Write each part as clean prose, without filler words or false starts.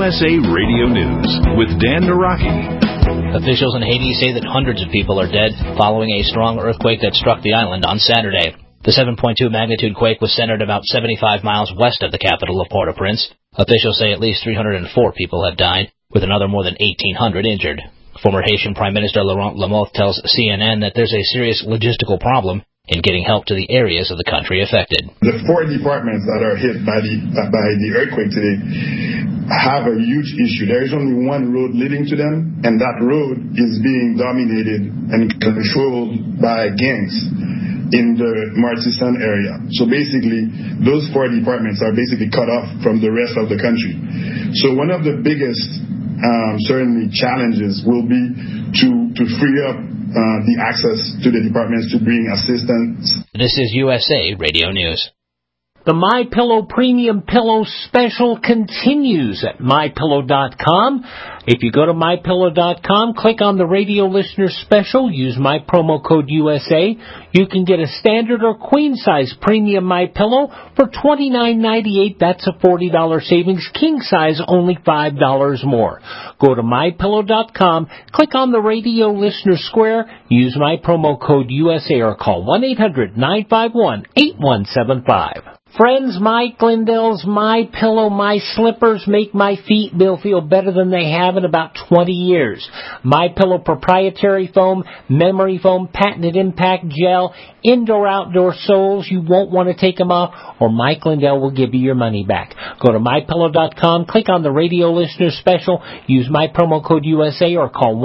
USA Radio News with Dan Naraki. Officials in Haiti say that hundreds of people are dead following a strong earthquake that struck the island on Saturday. The 7.2 magnitude quake was centered about 75 miles west of the capital of Port-au-Prince. Officials say at least 304 people have died, with another more than 1,800 injured. Former Haitian Prime Minister Laurent Lamothe tells CNN that there's a serious logistical problem in getting help to the areas of the country affected. The 4 departments that are hit by the earthquake today have a huge issue. There is only one road leading to them, and that road is being dominated and controlled by gangs in the Martissan area. So basically, those 4 departments are basically cut off from the rest of the country. So one of the biggest certainly challenges will be to free up the access to the departments to bring assistance. This is USA Radio News. The MyPillow Premium Pillow Special continues at MyPillow.com. If you go to MyPillow.com, click on the radio listener special, use my promo code USA. You can get a standard or queen size premium MyPillow for $29.98. That's a $40 savings. King size only $5 more. Go to MyPillow.com, click on the radio listener square, use my promo code USA or call 1-800-951-8175. Friends, Mike Lindell's My Pillow, My Slippers make my feet feel better than they have in about 20 years. My Pillow proprietary foam, memory foam, patented impact gel, indoor-outdoor soles. You won't want to take them off, or Mike Lindell will give you your money back. Go to MyPillow.com, click on the radio listener special, use my promo code USA, or call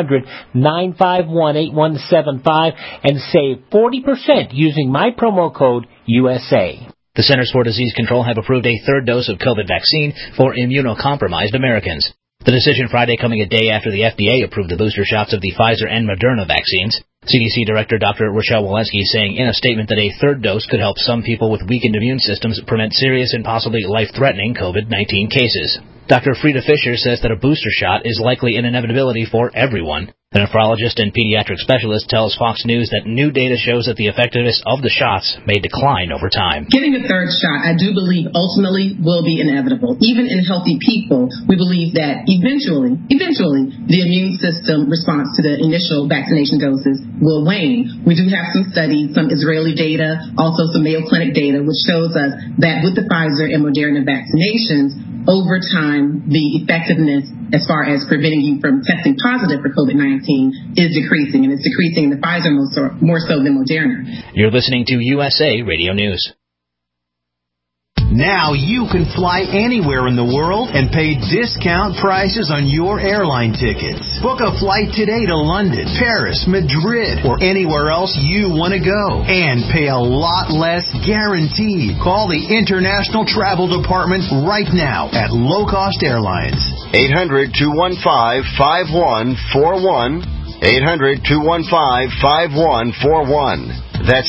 1-800-951-8175 and save 40% using my promo code USA. The Centers for Disease Control have approved a third dose of COVID vaccine for immunocompromised Americans. The decision Friday coming a day after the FDA approved the booster shots of the Pfizer and Moderna vaccines. CDC Director Dr. Rochelle Walensky saying in a statement that a third dose could help some people with weakened immune systems prevent serious and possibly life-threatening COVID-19 cases. Dr. Frida Fisher says that a booster shot is likely an inevitability for everyone. The nephrologist and pediatric specialist tells Fox News that new data shows that the effectiveness of the shots may decline over time. Getting a third shot, I do believe, ultimately will be inevitable. Even in healthy people, we believe that eventually, the immune system response to the initial vaccination doses will wane. We do have some studies, some Israeli data, also some Mayo Clinic data, which shows us that with the Pfizer and Moderna vaccinations, over time, the effectiveness as far as preventing you from testing positive for COVID-19 is decreasing, and it's decreasing in the Pfizer more so than Moderna. You're listening to USA Radio News. Now you can fly anywhere in the world and pay discount prices on your airline tickets. Book a flight today to London, Paris, Madrid, or anywhere else you want to go. And pay a lot less guaranteed. Call the International Travel Department right now at Low Cost Airlines. 800-215-5141. 800-215-5141. That's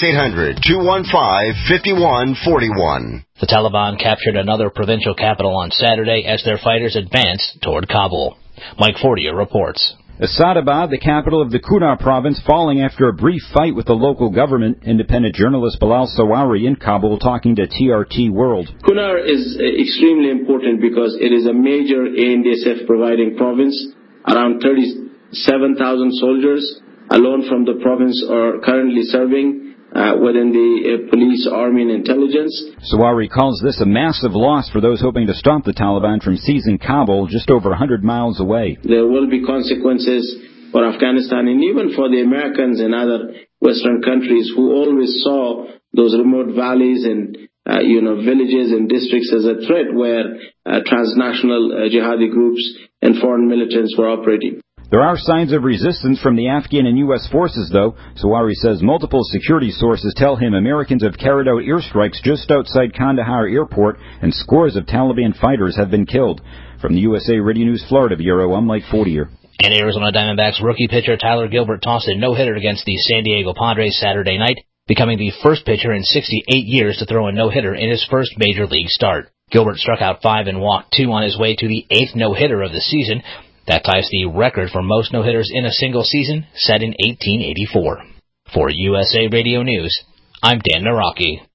800-215-5141. The Taliban captured another provincial capital on Saturday as their fighters advanced toward Kabul. Mike Fortier reports. Asadabad, the capital of the Kunar province, falling after a brief fight with the local government. Independent journalist Bilal Sawari in Kabul talking to TRT World. Kunar is extremely important because it is a major ANDSF providing province. Around 37,000 soldiers alone from the province are currently serving within the police, army, and intelligence. Sawari calls this a massive loss for those hoping to stop the Taliban from seizing Kabul, just over 100 miles away. There will be consequences for Afghanistan and even for the Americans and other Western countries who always saw those remote valleys and villages and districts as a threat where transnational jihadi groups and foreign militants were operating. There are signs of resistance from the Afghan and U.S. forces, though. Sawari says multiple security sources tell him Americans have carried out airstrikes just outside Kandahar Airport, and scores of Taliban fighters have been killed. From the USA Radio News Florida Bureau, I'm Mike Fortier. And Arizona Diamondbacks rookie pitcher Tyler Gilbert tossed a no-hitter against the San Diego Padres Saturday night, becoming the first pitcher in 68 years to throw a no-hitter in his first major league start. Gilbert struck out 5 and walked 2 on his way to the 8th no-hitter of the season. That ties the record for most no-hitters in a single season, set in 1884. For USA Radio News, I'm Dan Naraki.